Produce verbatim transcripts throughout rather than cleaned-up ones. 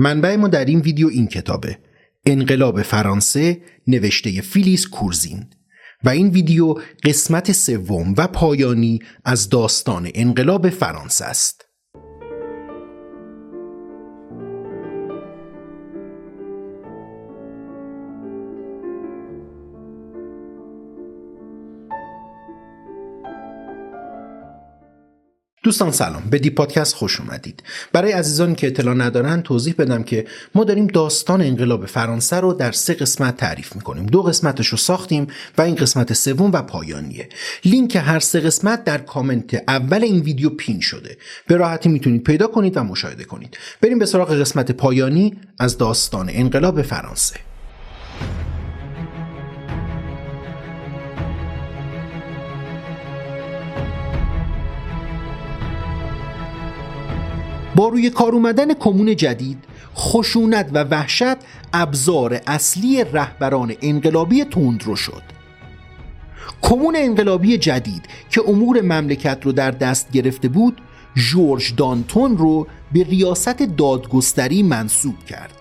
منبع ما در این ویدیو این کتابه، انقلاب فرانسه، نوشته فیلیس کورزین، و این ویدیو قسمت سوم و پایانی از داستان انقلاب فرانسه است. دوستان سلام، به دی پادکست خوش اومدید. برای عزیزانی که اطلاع ندارن توضیح بدم که ما داریم داستان انقلاب فرانسه رو در سه قسمت تعریف میکنیم. دو قسمتش رو ساختیم و این قسمت سوم و پایانیه. لینک هر سه قسمت در کامنت اول این ویدیو پین شده. به راحتی میتونید پیدا کنید و مشاهده کنید. بریم به سراغ قسمت پایانی از داستان انقلاب فرانسه. با روی کار اومدن کمون جدید، خشونت و وحشت ابزار اصلی رهبران انقلابی تندرو شد. کمون انقلابی جدید که امور مملکت رو در دست گرفته بود، ژورژ دانتون رو به ریاست دادگستری منصوب کرد.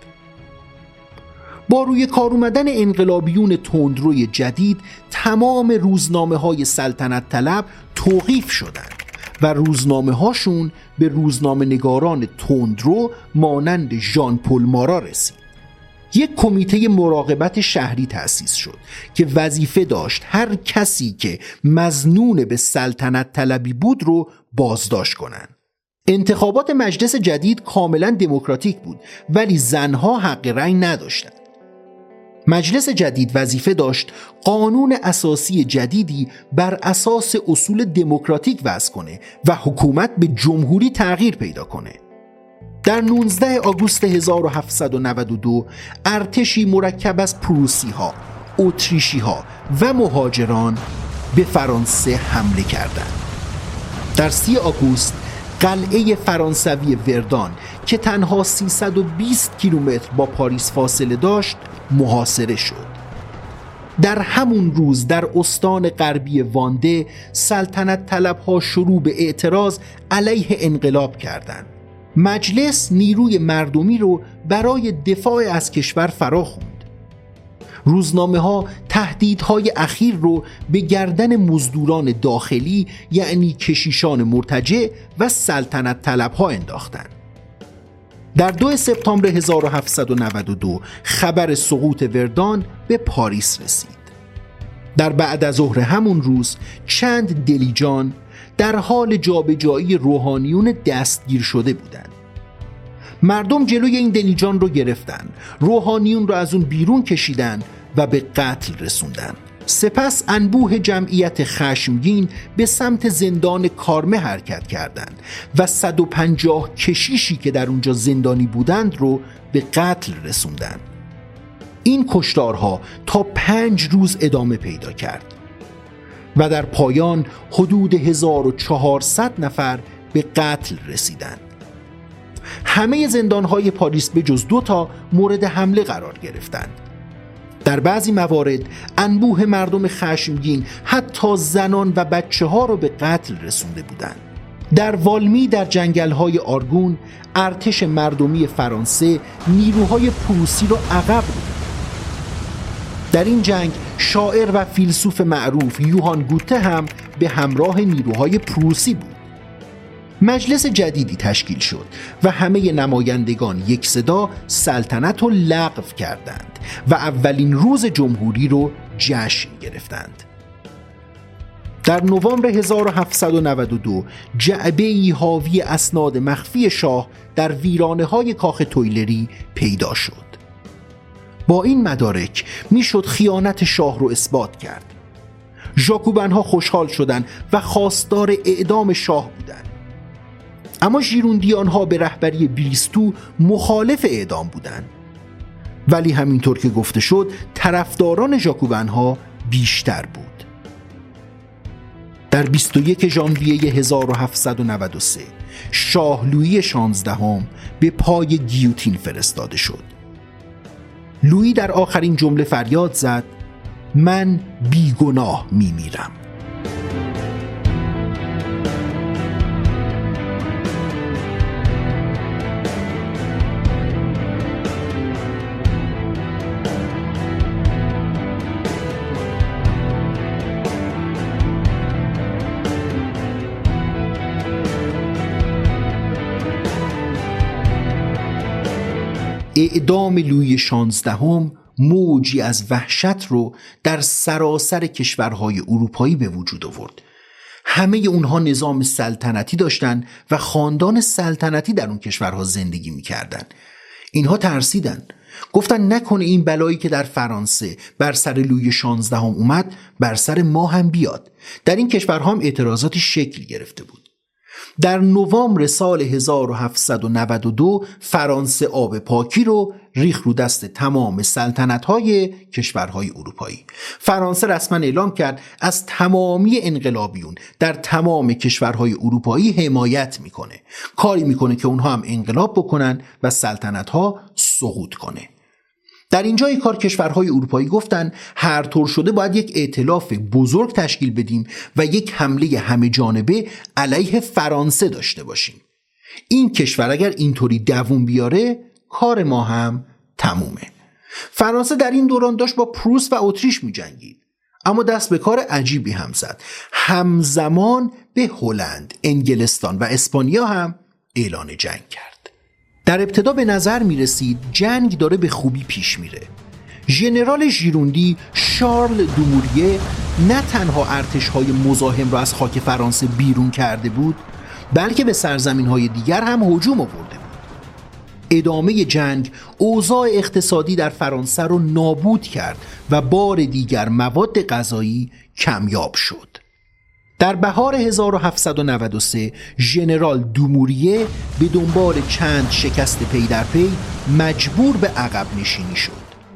با روی کار اومدن انقلابیون تندروی جدید، تمام روزنامه‌های سلطنت طلب توقیف شدند و روزنامه هاشون به روزنامه نگاران تندرو مانند ژان پل مارا رسید. یک کمیته مراقبت شهری تأسیس شد که وظیفه داشت هر کسی که مظنون به سلطنت طلبی بود رو بازداشت کنند. انتخابات مجلس جدید کاملا دموکراتیک بود، ولی زنها حق رأی نداشتند. مجلس جدید وظیفه داشت قانون اساسی جدیدی بر اساس اصول دموکراتیک وضع کنه و حکومت به جمهوری تغییر پیدا کنه. در نوزدهم آگوست هزار و هفتصد و نود و دو ارتشی مرکب از پروسی ها، اتریشی ها و مهاجران به فرانسه حمله کردند. در سی آگوست قلعه فرانسوی وردان که تنها سیصد و بیست کیلومتر با پاریس فاصله داشت محاصره شد. در همون روز در استان غربی وانده سلطنت طلبها شروع به اعتراض علیه انقلاب کردند. مجلس نیروی مردمی رو برای دفاع از کشور فراخوند. روزنامه ها تهدیدهای اخیر رو به گردن مزدوران داخلی یعنی کشیشان مرتجع و سلطنت طلبها انداختند. در دو سپتامبر هزار و هفتصد و نود و دو خبر سقوط وردان به پاریس رسید. در بعد از ظهر همون روز چند دلیجان در حال جابجایی روحانیون دستگیر شده بودند. مردم جلوی این دلیجان رو گرفتن، روحانیون رو از اون بیرون کشیدن و به قتل رسوندن. سپس انبوه جمعیت خشمگین به سمت زندان کارمه حرکت کردند و صد و پنجاه کشیشی که در اونجا زندانی بودند رو به قتل رسوندند. این کشتارها تا پنج روز ادامه پیدا کرد و در پایان حدود هزار و چهارصد نفر به قتل رسیدند. همه زندانهای پاریس به جز دو تا مورد حمله قرار گرفتند. در بعضی موارد انبوه مردم خشمگین حتی زنان و بچه ها رو به قتل رسونده بودند. در والمی در جنگل‌های آرگون ارتش مردمی فرانسه نیروهای پروسی رو عقب بود. در این جنگ شاعر و فیلسوف معروف یوهان گوته هم به همراه نیروهای پروسی بود. مجلس جدیدی تشکیل شد و همه نمایندگان یک صدا سلطنت رو لغو کردند و اولین روز جمهوری رو جشن گرفتند. در نوامبر هزار و هفتصد و نود و دو جعبه‌ای حاوی اسناد مخفی شاه در ویرانه‌های کاخ تویلری پیدا شد. با این مدارک میشد خیانت شاه رو اثبات کرد. ژاکوبن‌ها خوشحال شدند و خواستار اعدام شاه بودند. اما ژیروندیان‌ها به رهبری بریستو مخالف اعدام بودند. ولی همینطور که گفته شد طرفداران ژاکوبن‌ها بیشتر بود. در بیست و یکم ژانویه هزار و هفتصد و نود و سه شاه لویی شانزدهم به پای گیوتین فرستاده شد. لویی در آخرین جمله فریاد زد: من بیگناه میمیرم. اعدام لویی شانزدهم موجی از وحشت رو در سراسر کشورهای اروپایی به وجود آورد. همه اونها نظام سلطنتی داشتن و خاندان سلطنتی در اون کشورها زندگی میکردن. اینها ترسیدن، گفتن نکنه این بلایی که در فرانسه بر سر لویی شانزدهم اومد بر سر ما هم بیاد. در این کشورها هم اعتراضاتی شکل گرفته بود. در نوامبر سال هزار و هفتصد و نود و دو فرانسه آب پاکی رو ریخت رو دست تمام سلطنت‌های کشورهای اروپایی. فرانسه رسما اعلام کرد از تمامی انقلابیون در تمام کشورهای اروپایی حمایت میکنه. کاری میکنه که اونها هم انقلاب بکنن و سلطنت‌ها سقوط کنه. در اینجای کار کشورهای اروپایی گفتن هر طور شده باید یک ائتلاف بزرگ تشکیل بدیم و یک حمله همه جانبه علیه فرانسه داشته باشیم. این کشور اگر اینطوری دووم بیاره کار ما هم تمومه. فرانسه در این دوران داشت با پروس و اتریش می جنگید، اما دست به کار عجیبی هم زد. همزمان به هلند، انگلستان و اسپانیا هم اعلان جنگ کرد. در ابتدا به نظر می رسید جنگ داره به خوبی پیش میره. ژنرال ژیروندی شارل دوموریه نه تنها ارتش‌های مزاحم را از خاک فرانسه بیرون کرده بود، بلکه به سرزمین‌های دیگر هم هجوم آورده بود. ادامه جنگ اوضاع اقتصادی در فرانسه رو نابود کرد و بار دیگر مواد غذایی کمیاب شد. در بهار هزار و هفتصد و نود و سه ژنرال دوموریه به دنبال چند شکست پی در پی مجبور به عقب نشینی شد.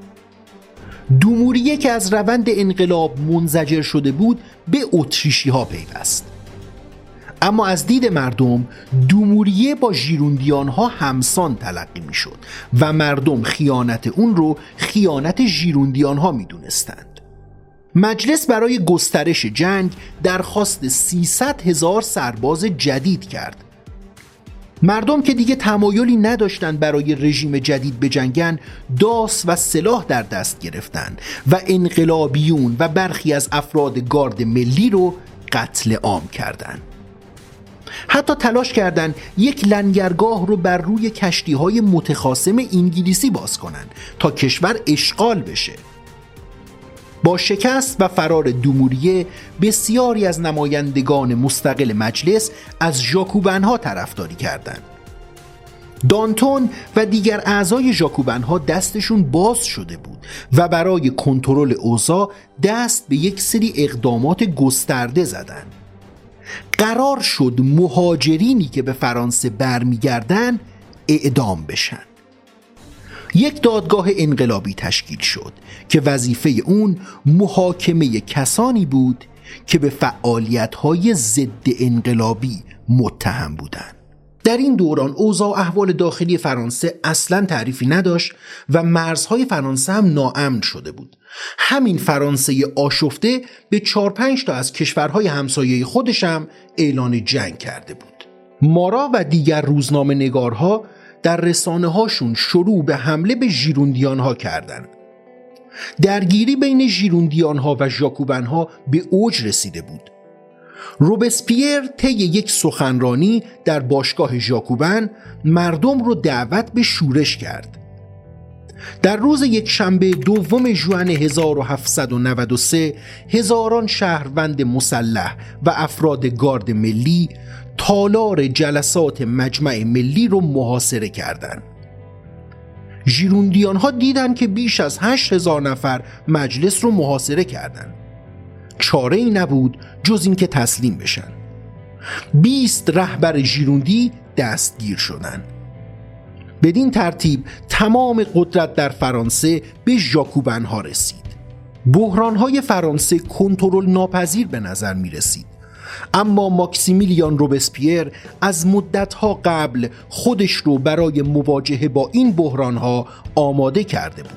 دوموریه که از روند انقلاب منزجر شده بود به اتریشی ها پیوست، اما از دید مردم دوموریه با ژیروندیان ها همسان تلقی می شد و مردم خیانت اون رو خیانت ژیروندیان ها می دونستند. مجلس برای گسترش جنگ درخواست سیصد هزار سرباز جدید کرد. مردم که دیگه تمایلی نداشتند برای رژیم جدید بجنگن، داس و سلاح در دست گرفتند و انقلابیون و برخی از افراد گارد ملی رو قتل عام کردند. حتی تلاش کردند یک لنگرگاه رو بر روی کشتی‌های متخاصم انگلیسی باز کنند تا کشور اشغال بشه. با شکست و فرار دوموریه بسیاری از نمایندگان مستقل مجلس از ژاکوبن‌ها طرفداری کردند. دانتون و دیگر اعضای ژاکوبن‌ها دستشون باز شده بود و برای کنترل اوضاع دست به یک سری اقدامات گسترده زدند. قرار شد مهاجرینی که به فرانسه برمیگردن اعدام بشن. یک دادگاه انقلابی تشکیل شد که وظیفه اون محاکمه کسانی بود که به فعالیت‌های ضد انقلابی متهم بودند. در این دوران اوضاع و احوال داخلی فرانسه اصلاً تعریفی نداشت و مرزهای فرانسه هم ناامن شده بود. همین فرانسه آشفته به چهار پنج تا از کشورهای همسایه خودش هم اعلان جنگ کرده بود. مارا و دیگر روزنامه نگارها در رسانه هاشون شروع به حمله به ژیروندیان ها کردند. درگیری بین ژیروندیان ها و ژاکوبن ها به اوج رسیده بود. روبسپیر طی یک سخنرانی در باشگاه ژاکوبن مردم رو دعوت به شورش کرد. در روز یک شنبه دوم ژوئن هزار و هفتصد و نود و سه هزاران شهروند مسلح و افراد گارد ملی تالار جلسات مجمع ملی رو محاصره کردند. ژیروندیان ها دیدن که بیش از هشت هزار نفر مجلس رو محاصره کردند. چاره ای نبود جز این که تسلیم بشن. بیست رهبر ژیروندی دستگیر شدند. بدین ترتیب تمام قدرت در فرانسه به ژاکوبن ها رسید. بحران های فرانسه کنترل ناپذیر به نظر می رسید، اما ماکسیمیلیان روبسپیر از مدتها قبل خودش رو برای مواجهه با این بحران ها آماده کرده بود.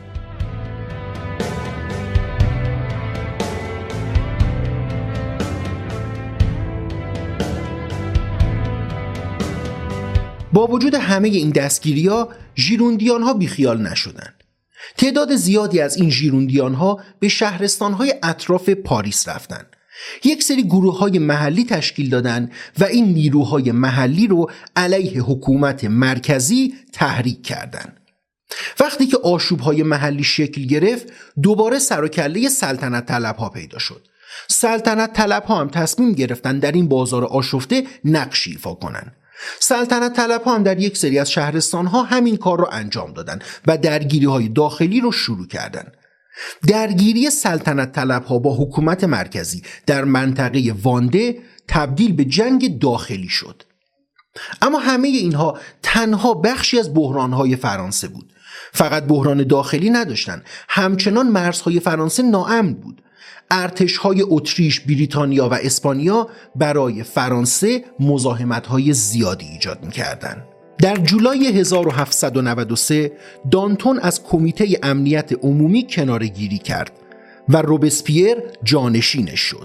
با وجود همه این دستگیری‌ها ژیروندیان‌ها بیخیال نشدند. تعداد زیادی از این ژیروندیان‌ها به شهرستان‌های اطراف پاریس رفتند. یک سری گروه‌های محلی تشکیل دادند و این نیروهای محلی رو علیه حکومت مرکزی تحریک کردند. وقتی که آشوب‌های محلی شکل گرفت، دوباره سر و کله سلطنت طلب‌ها پیدا شد. سلطنت طلب‌ها هم تصمیم گرفتن در این بازار آشفته نقشی ایفا کنن. سلطنت طلب‌ها هم در یک سری از شهرستان‌ها همین کار رو انجام دادن و درگیری‌های داخلی رو شروع کردن. درگیری سلطنت طلب‌ها با حکومت مرکزی در منطقه وانده تبدیل به جنگ داخلی شد. اما همه اینها تنها بخشی از بحران‌های فرانسه بود. فقط بحران داخلی نداشتن، همچنان مرزهای فرانسه ناامن بود. ارتش‌های اتریش، بریتانیا و اسپانیا برای فرانسه مزاحمت‌های زیادی ایجاد می‌کردند. در جولای هزار و هفتصد و نود و سه دانتون از کمیته امنیت عمومی کناره‌گیری کرد و روبسپیر جانشینش شد.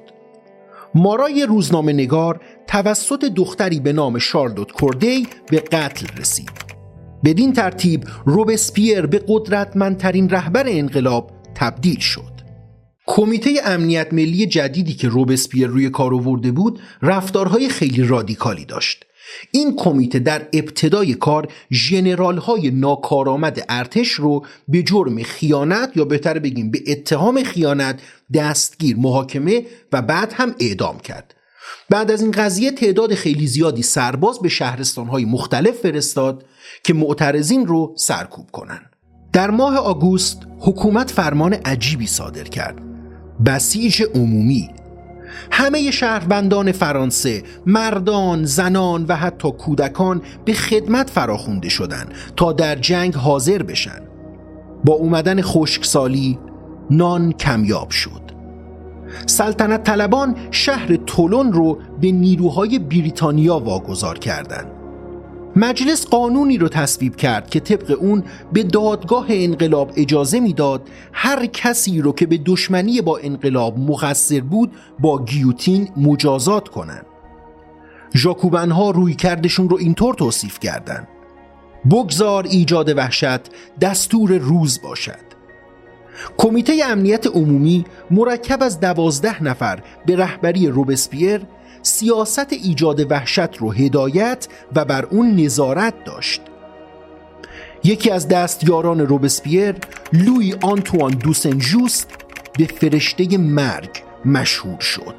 مارای روزنامه نگار توسط دختری به نام شارلوت کوردی به قتل رسید. بدین ترتیب روبسپیر به قدرتمندترین رهبر انقلاب تبدیل شد. کمیته امنیت ملی جدیدی که روبسپیر روی کار آورده بود رفتارهای خیلی رادیکالی داشت. این کمیته در ابتدای کار ژنرال‌های ناکارآمد ارتش رو به جرم خیانت یا بهتر بگیم به اتهام خیانت دستگیر، محاکمه و بعد هم اعدام کرد. بعد از این قضیه تعداد خیلی زیادی سرباز به شهرستان‌های مختلف فرستاد که معترضین رو سرکوب کنن. در ماه آگوست حکومت فرمان عجیبی صادر کرد: بسیج عمومی. همه شهروندان فرانسه، مردان، زنان و حتی کودکان به خدمت فراخوانده شدند تا در جنگ حاضر بشن. با اومدن خشکسالی نان کمیاب شد. سلطنت طلبان شهر تولون رو به نیروهای بریتانیا واگذار کردند. مجلس قانونی رو تصویب کرد که طبق اون به دادگاه انقلاب اجازه میداد هر کسی رو که به دشمنی با انقلاب مقصر بود با گیوتین مجازات کنن. ژاکوبن‌ها روی کردشون رو اینطور توصیف کردن: بگذار ایجاد وحشت دستور روز باشد. کمیته امنیت عمومی مرکب از دوازده نفر به رهبری روبسپیر سیاست ایجاد وحشت رو هدایت و بر اون نظارت داشت. یکی از دستیاران روبسپیر، لویی آنتوان دو سن ژوست، به فرشته مرگ مشهور شد.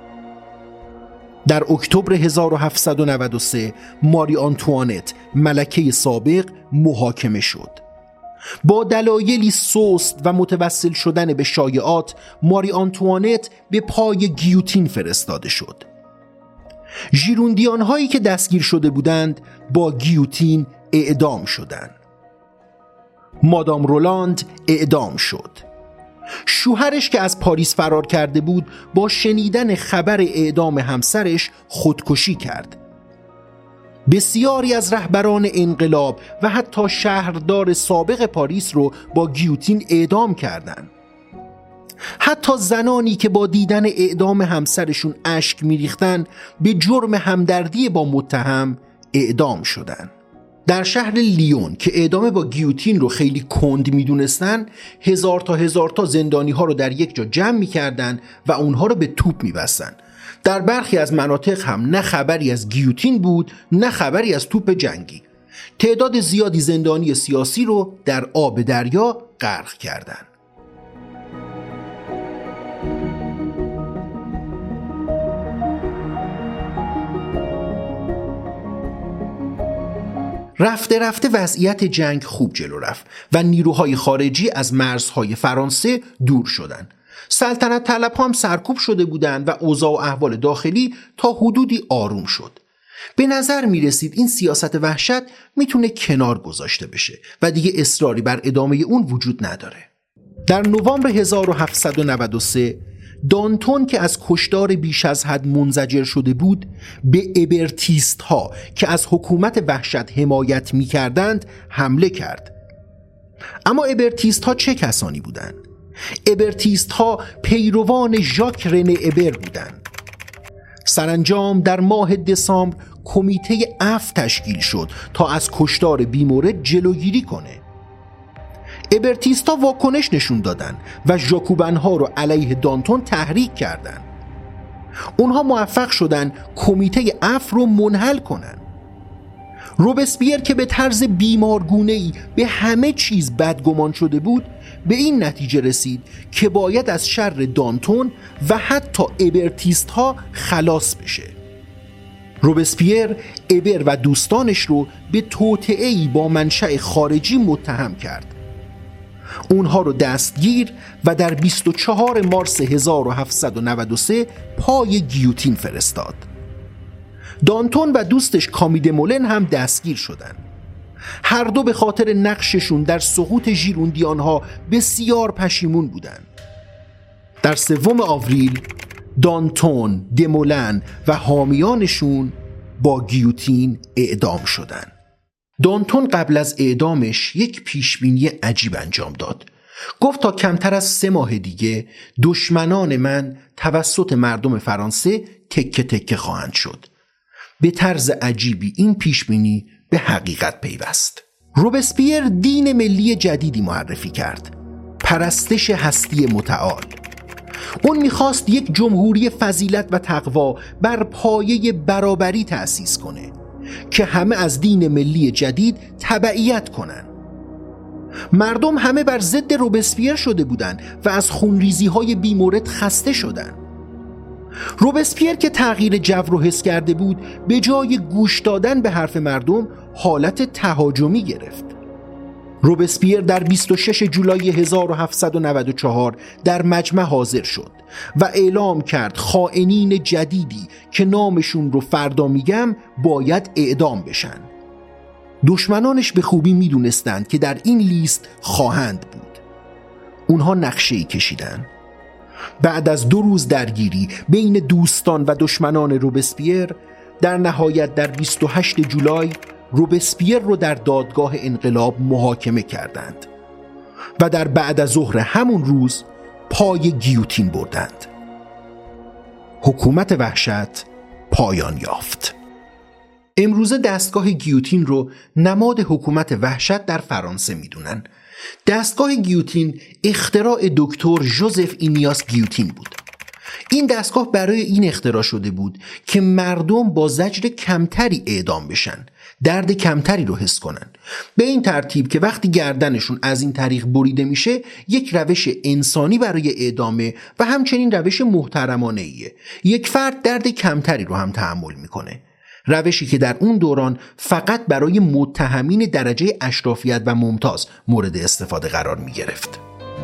در اکتبر هزار و هفتصد و نود و سه ماری آنتوانت، ملکه سابق، محاکمه شد. با دلایلی سست و متوسل شدن به شایعات، ماری آنتوانت به پای گیوتین فرستاده شد. ژیروندیان هایی که دستگیر شده بودند با گیوتین اعدام شدند. مادام رولاند اعدام شد. شوهرش که از پاریس فرار کرده بود با شنیدن خبر اعدام همسرش خودکشی کرد. بسیاری از رهبران انقلاب و حتی شهردار سابق پاریس رو با گیوتین اعدام کردند. حتی زنانی که با دیدن اعدام همسرشون اشک میریختن به جرم همدردی با متهم اعدام شدند. در شهر لیون که اعدام با گیوتین رو خیلی کند میدونستن، هزار تا هزار تا زندانی ها رو در یک جا جمع میکردن و اونها رو به توپ میبستن. در برخی از مناطق هم نه خبری از گیوتین بود نه خبری از توپ جنگی. تعداد زیادی زندانی سیاسی رو در آب دریا غرق کردند. رفته رفته وضعیت جنگ خوب جلو رفت و نیروهای خارجی از مرزهای فرانسه دور شدند. سلطنت طلب‌ها هم سرکوب شده بودند و اوضاع و احوال داخلی تا حدودی آروم شد. به نظر می رسید این سیاست وحشت میتونه کنار گذاشته بشه و دیگه اصراری بر ادامه اون وجود نداره. در نوامبر هزار و هفتصد و نود و سه دانتون که از کشتار بیش از حد منزجر شده بود به ابرتیست ها که از حکومت وحشت حمایت می کردند حمله کرد. اما ابرتیست ها چه کسانی بودند؟ ابرتیست ها پیروان ژاک رنه ابر بودند. سرانجام در ماه دسامبر کمیته عفو تشکیل شد تا از کشتار بیمورد جلوگیری کنه. ابرتیستا واکنش نشون دادن و ژاکوبن‌ها رو علیه دانتون تحریک کردند. اونها موفق شدن کمیته عفو رو منحل کنن. روبسپیر که به طرز بیمارگونه‌ای به همه چیز بدگمان شده بود، به این نتیجه رسید که باید از شر دانتون و حتی ابرتیست ها خلاص بشه. روبسپیر ابر و دوستانش رو به توطئه‌ای با منشأ خارجی متهم کرد. اونها رو دستگیر و در بیست و چهارم مارس هزار و هفتصد و نود و سه پای گیوتین فرستاد. دانتون و دوستش کامی مولن هم دستگیر شدن. هر دو به خاطر نقششون در سقوط ژیروندیانها بسیار پشیمون بودند. در سوم آوریل دانتون، دمولن و حامیانشون با گیوتین اعدام شدند. دانتون قبل از اعدامش یک پیشبینی عجیب انجام داد. گفت تا کمتر از سه ماه دیگه دشمنان من توسط مردم فرانسه تکه تکه خواهند شد. به طرز عجیبی این پیشبینی به حقیقت پیوست. روبسپیر دین ملی جدیدی معرفی کرد، پرستش هستی متعال. اون میخواست یک جمهوری فضیلت و تقوا بر پایه برابری تأسیس کنه که همه از دین ملی جدید تبعیت کنن. مردم همه بر ضد روبسپیر شده بودند و از خونریزی های بیمورد خسته شدند. روبسپیر که تغییر جو رو حس کرده بود، به جای گوش دادن به حرف مردم حالت تهاجمی گرفت. روبسپیر در بیست و ششم جولای هزار و هفتصد و نود و چهار در مجمع حاضر شد و اعلام کرد خائنین جدیدی که نامشون رو فردا میگم باید اعدام بشن. دشمنانش به خوبی میدونستند که در این لیست خواهند بود. اونها نقشه‌ای کشیدن. بعد از دو روز درگیری بین دوستان و دشمنان روبسپیر، در نهایت در بیست و هشتم جولای روبسپیر رو در دادگاه انقلاب محاکمه کردند و در بعد از ظهر همون روز پای گیوتین بردند. حکومت وحشت پایان یافت. امروزه دستگاه گیوتین رو نماد حکومت وحشت در فرانسه میدونن. دستگاه گیوتین اختراع دکتر ژوزف اینیاس گیوتین بود. این دستگاه برای این اختراع شده بود که مردم با زجر کمتری اعدام بشن، درد کمتری رو حس کنن، به این ترتیب که وقتی گردنشون از این طریق بریده میشه یک روش انسانی برای اعدامه و همچنین روش محترمانه ایه. یک فرد درد کمتری رو هم تحمل میکنه. روشی که در اون دوران فقط برای متهمین درجه اشرافیت و ممتاز مورد استفاده قرار می گرفت.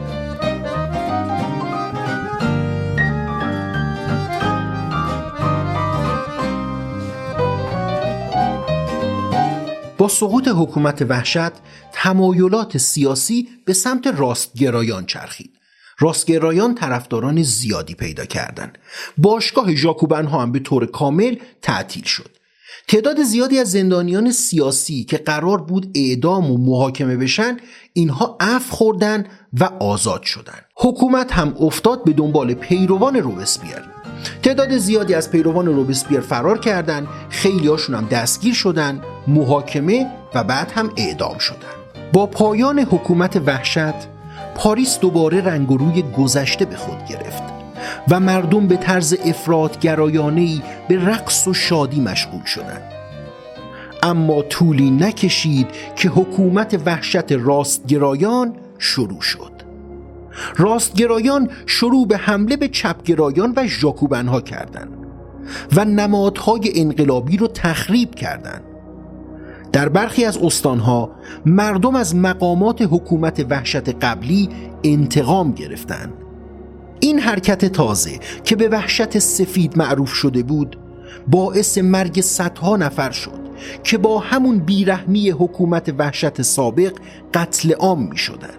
با سقوط حکومت وحشت، تمایلات سیاسی به سمت راستگرایان چرخید. راستگرایان طرفداران زیادی پیدا کردند. باشگاه ژاکوبن ها هم به طور کامل تعطیل شد. تعداد زیادی از زندانیان سیاسی که قرار بود اعدام و محاکمه بشن، اینها عفو خوردن و آزاد شدن. حکومت هم افتاد به دنبال پیروان روبسپیر. تعداد زیادی از پیروان روبسپیر فرار کردند، خیلی هاشون هم دستگیر شدن، محاکمه و بعد هم اعدام شدن. با پایان حکومت وحشت، پاریس دوباره رنگ و روی گذشته به خود گرفت و مردم به طرز افراط‌گرایانه‌ای به رقص و شادی مشغول شدند. اما طولی نکشید که حکومت وحشت راستگرایان شروع شد. راستگرایان شروع به حمله به چپگرایان و ژاکوبن‌ها کردند و نمادهای انقلابی رو تخریب کردند. در برخی از استانها مردم از مقامات حکومت وحشت قبلی انتقام گرفتند. این حرکت تازه که به وحشت سفید معروف شده بود، باعث مرگ صدها نفر شد که با همون بیرحمی حکومت وحشت سابق قتل عام می شدن.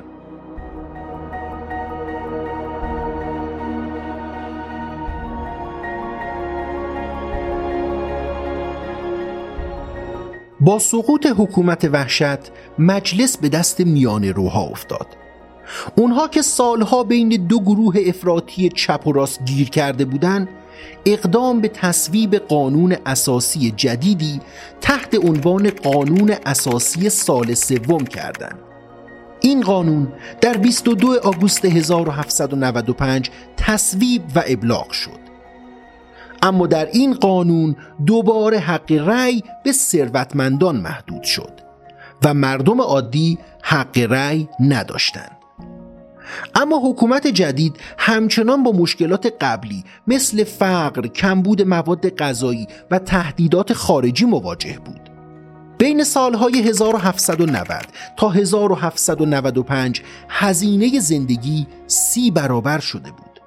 با سقوط حکومت وحشت، مجلس به دست میانه روها افتاد. اونها که سالها بین دو گروه افراطی چپ و راست گیر کرده بودند، اقدام به تصویب قانون اساسی جدیدی تحت عنوان قانون اساسی سال سوم کردند. این قانون در بیست و دوم آگوست هزار و هفتصد و نود و پنج تصویب و ابلاغ شد. اما در این قانون دوباره حق رأی به ثروتمندان محدود شد و مردم عادی حق رأی نداشتند. اما حکومت جدید همچنان با مشکلات قبلی مثل فقر، کمبود مواد غذایی و تهدیدات خارجی مواجه بود. بین سالهای هزار و هفتصد و نود تا هزار و هفتصد و نود و پنج هزینه زندگی سی برابر شده بود.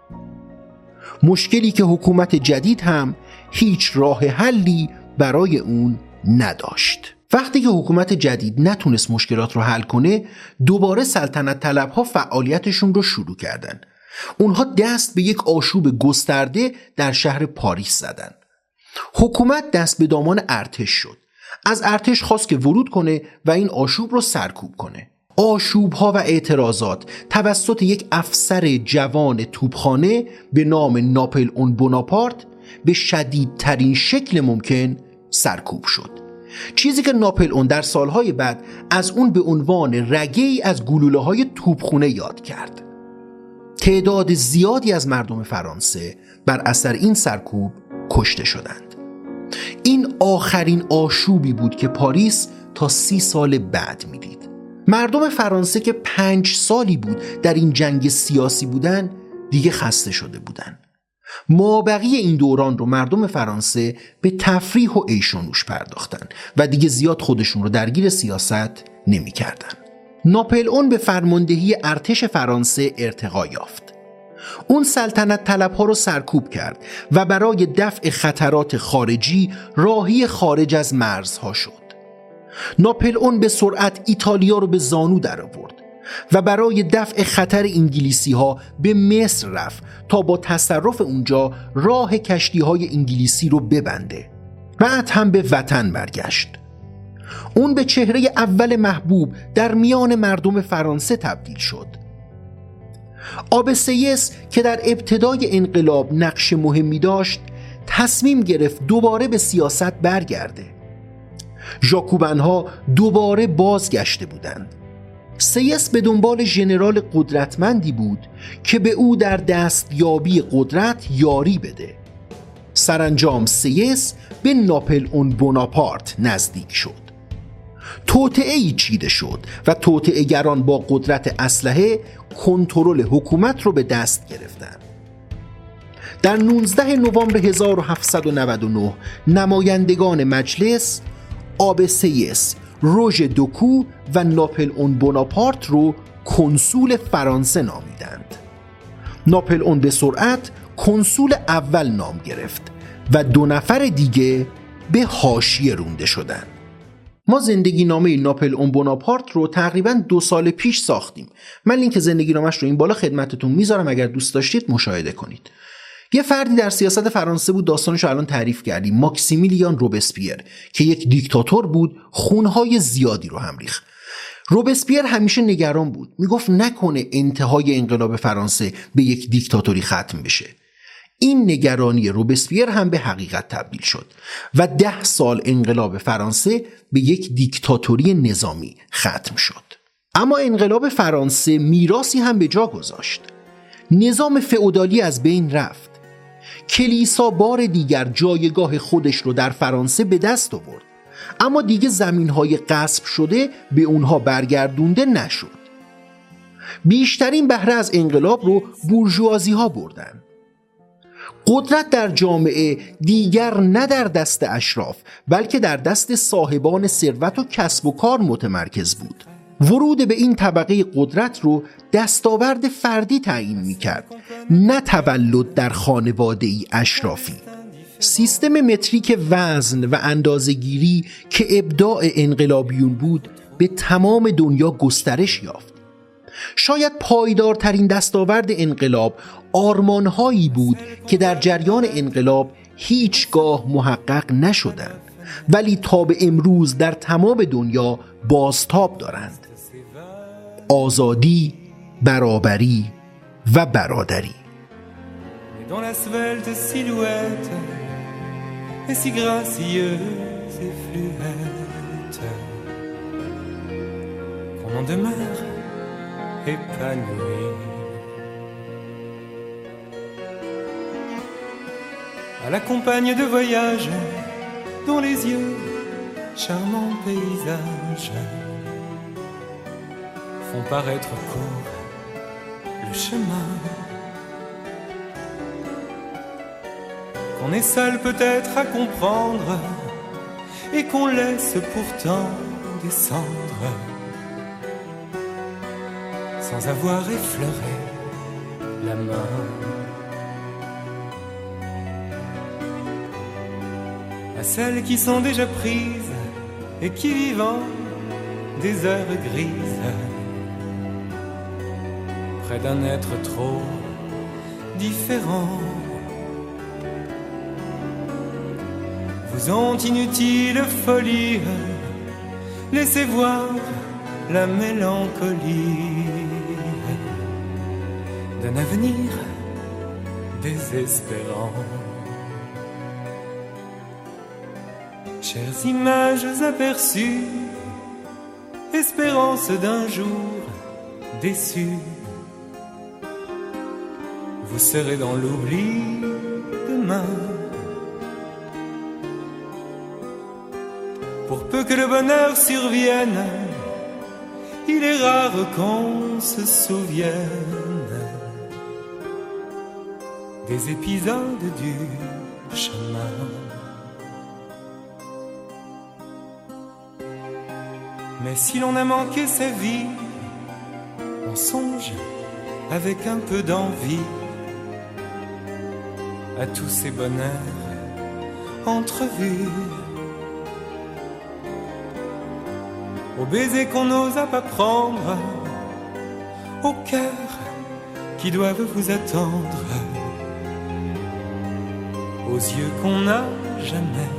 مشکلی که حکومت جدید هم هیچ راه حلی برای اون نداشت. وقتی که حکومت جدید نتونست مشکلات رو حل کنه، دوباره سلطنت طلبها فعالیتشون رو شروع کردن. اونها دست به یک آشوب گسترده در شهر پاریس زدن. حکومت دست به دامان ارتش شد. از ارتش خواست که ورود کنه و این آشوب رو سرکوب کنه. آشوب‌ها و اعتراضات توسط یک افسر جوان توپخانه به نام ناپلئون بوناپارت به شدیدترین شکل ممکن سرکوب شد. چیزی که ناپلئون در سالهای بعد از اون به عنوان رگه‌ای از گلوله‌های توپخانه یاد کرد. تعداد زیادی از مردم فرانسه بر اثر این سرکوب کشته شدند. این آخرین آشوبی بود که پاریس تا سی سال بعد میدید. مردم فرانسه که پنج سالی بود در این جنگ سیاسی بودن دیگه خسته شده بودن. مابقی این دوران رو مردم فرانسه به تفریح و عیش و نوش پرداختن و دیگه زیاد خودشون رو درگیر سیاست نمی کردن. ناپلئون به فرماندهی ارتش فرانسه ارتقا یافت. اون سلطنت طلبها رو سرکوب کرد و برای دفع خطرات خارجی راهی خارج از مرزها شد. ناپلئون به سرعت ایتالیا رو به زانو در آورد و برای دفع خطر انگلیسی ها به مصر رفت تا با تصرف اونجا راه کشتی های انگلیسی رو ببنده. بعد هم به وطن برگشت. اون به چهره اول محبوب در میان مردم فرانسه تبدیل شد. آب سیس که در ابتدای انقلاب نقش مهمی داشت تصمیم گرفت دوباره به سیاست برگرده. ژاکوبنها دوباره بازگشته بودند. سیس به دنبال ژنرال قدرتمندی بود که به او در دستیابی قدرت یاری بده. سرانجام سیس به ناپلئون بوناپارت نزدیک شد. توطئه‌ای چیده شد و توطئه‌گران با قدرت اسلحه کنترل حکومت رو به دست گرفتند. در نوزدهم نوامبر هزار و هفتصد و نود و نه نمایندگان مجلس آب سیس، روژ دوکو و ناپلئون بوناپارت رو کنسول فرانسه نامیدند. ناپلئون به سرعت کنسول اول نام گرفت و دو نفر دیگه به حاشیه رونده شدند. ما زندگی نامه ناپلئون بوناپارت رو تقریباً دو سال پیش ساختیم. من لینک زندگی نامش رو این بالا خدمتتون میذارم، اگر دوست داشتید مشاهده کنید. یه فردی در سیاست فرانسه بود، داستانش رو الان تعریف کردیم، ماکسیمیلیان روبسپیر، که یک دیکتاتور بود، خونهای زیادی رو هم ریخت. روبسپیر همیشه نگران بود، میگفت نکنه انتهای انقلاب فرانسه به یک دیکتاتوری ختم بشه. این نگرانی روبسپیر هم به حقیقت تبدیل شد و ده سال انقلاب فرانسه به یک دیکتاتوری نظامی ختم شد. اما انقلاب فرانسه میراثی هم به جا گذاشت. نظام فئودالی از بین رفت. کلیسا بار دیگر جایگاه خودش رو در فرانسه به دست آورد، اما دیگه زمین‌های غصب شده به اونها برگردونده نشد. بیشترین بهره از انقلاب رو بورژوازی‌ها بردن. قدرت در جامعه دیگر نه در دست اشراف بلکه در دست صاحبان ثروت و کسب و کار متمرکز بود. ورود به این طبقه قدرت رو دستاورد فردی تعیین می‌کرد، نه تولد در خانواده‌ای اشرافی. سیستم متریک وزن و اندازه‌گیری که ابداع انقلابیون بود به تمام دنیا گسترش یافت. شاید پایدارترین دستاورد انقلاب آرمانهایی بود که در جریان انقلاب هیچگاه محقق نشدند ولی تا به امروز در تمام دنیا بازتاب دارند: آزادی، برابری و برادری. Dans la svelte silhouette et si gracieuse et fluette qu'on en demeure épanoui à la compagne de voyage, dont les yeux, charmants paysages, font paraître court le chemin. Qu'on est seul peut-être à comprendre et qu'on laisse pourtant descendre sans avoir effleuré la main. À celles qui sont déjà prises et qui vivent des heures grises près d'un être trop différent, vous ont inutile folie, laissez voir la mélancolie d'un avenir désespérant. Chères images aperçues, espérance d'un jour déçu, vous serez dans l'oubli demain. Pour peu que le bonheur survienne, il est rare qu'on se souvienne des épisodes du chemin. Mais si l'on a manqué sa vie, on songe avec un peu d'envie à tous ces bonheurs entrevus, aux baisers qu'on n'osa pas prendre, aux cœurs qui doivent vous attendre, aux yeux qu'on n'a jamais